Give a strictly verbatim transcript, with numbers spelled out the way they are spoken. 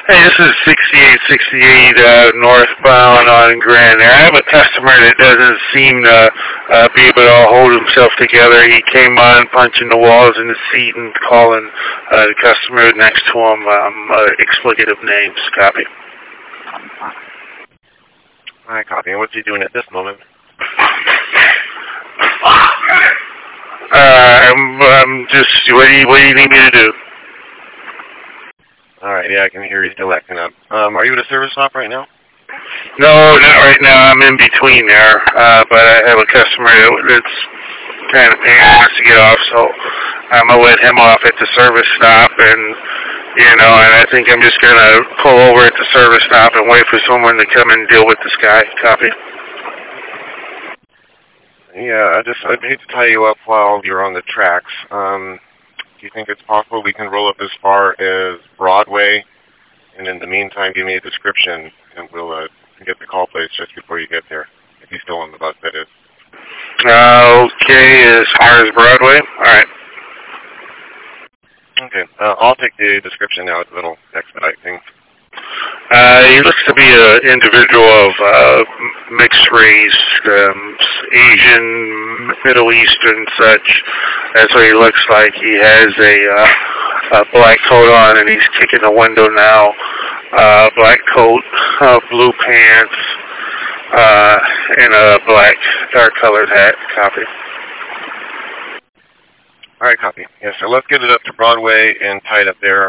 Hey, this is sixty-eight sixty-eight uh, northbound on Grand. I have a customer that doesn't seem to uh, be able to hold himself together. He came on punching the walls in the seat and calling uh, the customer next to him um, uh, explicative names. Copy. Hi, copy. And what's he doing at this moment? Uh, I'm, I'm just, what do, you, what do you need me to do? All right, yeah, I can hear he's still acting up. Um, are you at a service stop right now? No, not right now. I'm in between there, uh, but I have a customer that, that's kind of paying wants to get off, so I'm going to let him off at the service stop, and, you know, and I think I'm just going to pull over at the service stop and wait for someone to come and deal with this guy. Copy. Yeah, I just, I'd hate to tie you up while you're on the tracks. Um, do you think it's possible we can roll up as far as Broadway, and in the meantime give me a description, and we'll uh, get the call place just before you get there, if he's still on the bus, that is. Uh, okay, as far as Broadway? All right. Okay, uh, I'll take the description now. It's a little expedite thing. Uh, he looks to be an individual of uh, mixed race, um, Asian, Middle Eastern, such. That's what he looks like. He has a, uh, a black coat on, and he's kicking the window now. Uh, black coat, uh, blue pants, uh, and a black dark-colored hat. Copy. All right, copy. Yeah, so let's get it up to Broadway and tie it up there.